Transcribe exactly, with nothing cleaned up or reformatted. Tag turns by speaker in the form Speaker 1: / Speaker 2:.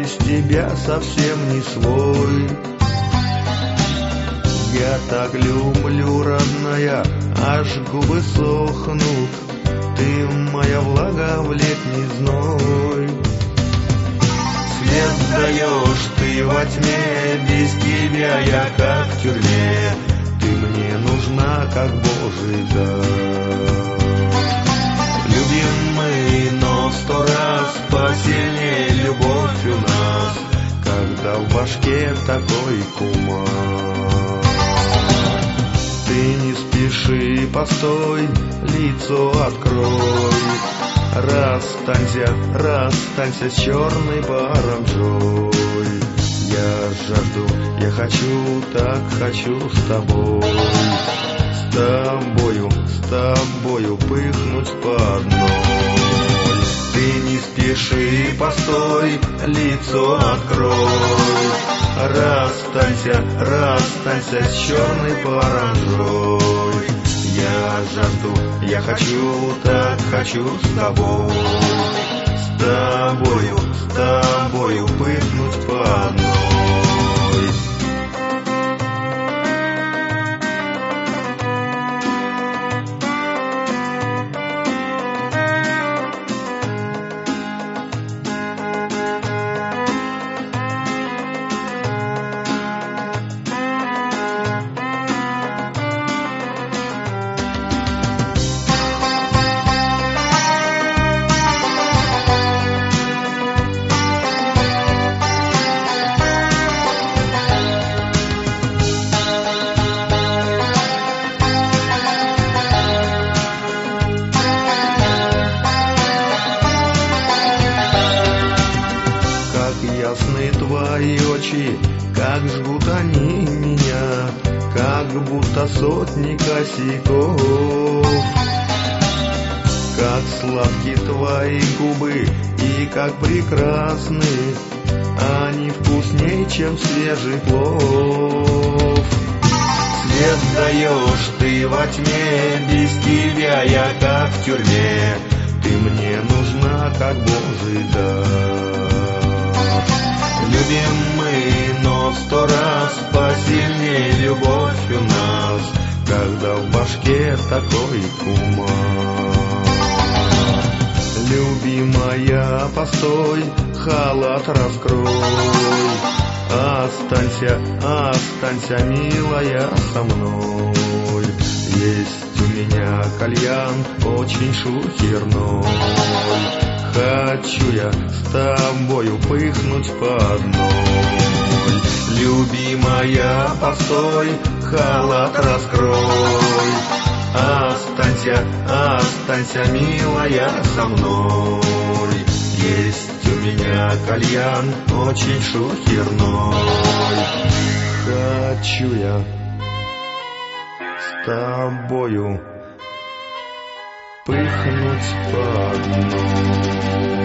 Speaker 1: без тебя совсем не свой. Я так люблю, родная, аж губы сохнут, ты моя влага в летний зной. Свет даешь ты во тьме, без тебя я как в тюрьме, ты мне нужна, как Божий дар. Любим мы, но сто раз посильнее любовь у нас, когда в башке такой кумар. Ты не спеши, постой, лицо открой, расстанься, расстанься с черной паранджой. Я жажду, я хочу, так хочу с тобой, с тобою, с тобою пыхнуть по одной. Ты не спеши, постой, лицо открой, расстанься, расстанься с черной паранджой. Я жажду, я хочу, так хочу с тобой, с тобою, с тобою пыхнуть по одной. Ясны твои очи, как жгут они меня, как будто сотни косяков. Как сладки твои губы и как прекрасны, они вкусней, чем свежий плов. Свет даешь ты во тьме, без тебя я как в тюрьме, ты мне нужна, как Божий дар. Любим мы, но сто раз посильнее любовь у нас, когда в башке такой кумар. Любимая, постой, халат раскрой, останься, останься, милая, со мной. Есть у меня кальян очень шухерной, хочу я с тобою пыхнуть по одной. Любимая, постой, халат раскрой, останься, останься, милая, со мной. Есть у меня кальян очень шухерной, хочу я с тобою пыхнуть по одной.